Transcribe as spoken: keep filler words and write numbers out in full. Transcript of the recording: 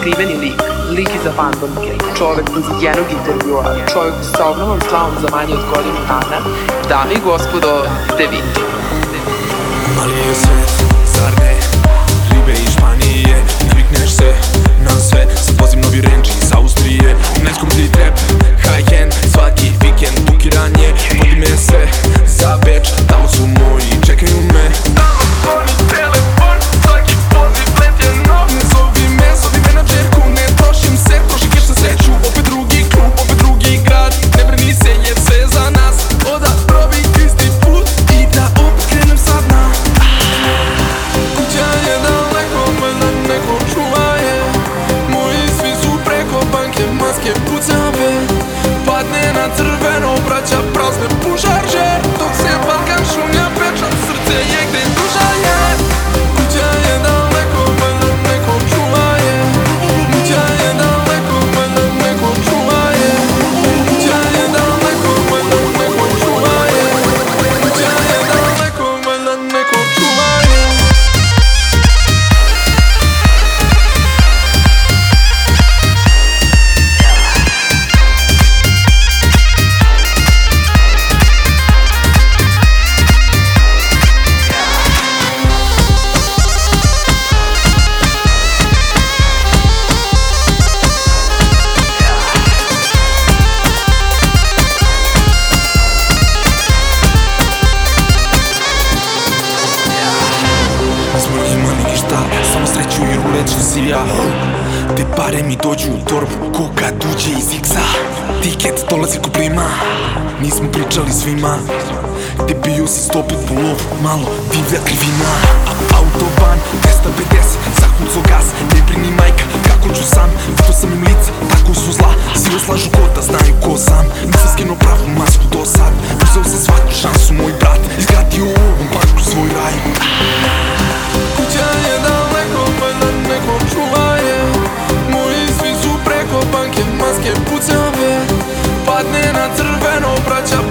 skriveni lik, lik iza fantomke, čovek iz jednog intervjua, čovek sa ogromnom slavom za manje od godinu dana, dame i gospodo, De Vito. Mali je svet, zar ne? Ribe iz Španije, navikneš se na sve. Sad vozim novi Range iz Austrije, neskuplji trap, high-end, svaki vikend bukiranje. Vodi me sve za Beč, tamo su moji, čekaju me. Stalno zvoni telefon, svaki poziv letje nov. Ne zovi me, zovi menadžerku, ne trošim se, troši keš na sreću. Opet drugi klub, opet drugi grad, ne brini se jer sve za nas. Oda probi isti put i da opet krenem sad na. Kuća je daleko, valjda neko čuva je. Moji svi su preko banke, maske pucave. Padne na crveno, braća prazne pušarže. Dok se Balkan šumlja pečat, srce je gde duša je. Kuća je daleko, valjda neko čuva je. Kuća je daleko, valjda neko čuva je. Kuća je daleko, valjda neko čuva je. Kuća je daleko, valjda neko čuva je. Samo sreću i rulet ću si ja. Te pare mi dođu u torbu ko kad uđe iz X-a. Tiket dolazi ko plima, nismo pričali svima. Gde bio si sto put po lovu, malo divlja krivina. Autoban, dvesta pedeset, zakunco gas, ne brini majka, kako ću sam. Vidio sam im lica, tako su zla, svi oslažu kod da znaju ko sam. Nisam skinuo pravu masku do sad, uzeo sam svaku šansu, moj brat izgradio u ovom parku svoj raj. Kuća je daleko, valjda neko čuva je. Moji svi su preko banke, maske pucave. Padne na crveno, braća